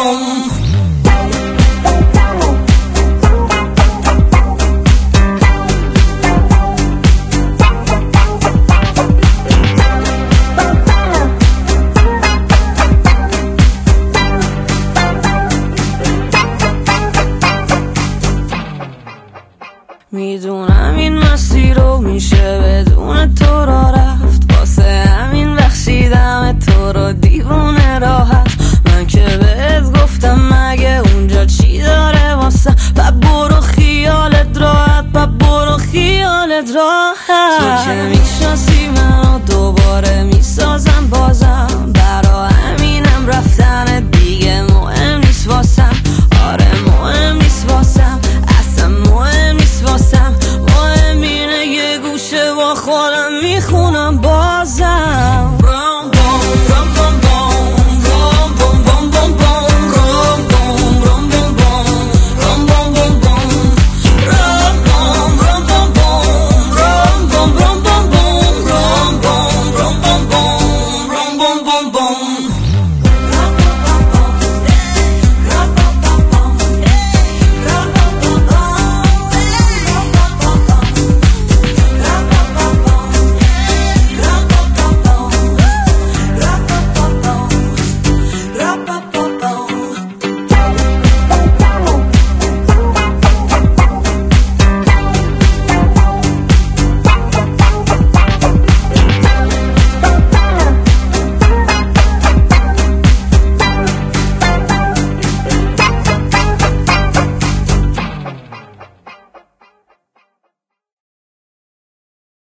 بوم. میدونم این مسیر رو میشه بدون تو را رفت، واسه همین بخشیدم تو رو دیوونه راحت. من که بهت گفتم مگه اونجا چی داره واسه، برو خیالت راحت، برو خیالت راحت. تو که میشناسی منو دوباره میسازم بازم، برا همینم رفتن دیگه مهم نیست واسم. آره مهم نیست واسم، اصلا مهم نیست واسم. مهم اینه یه گوشه با خودم میخونم بازم. Boom, boom,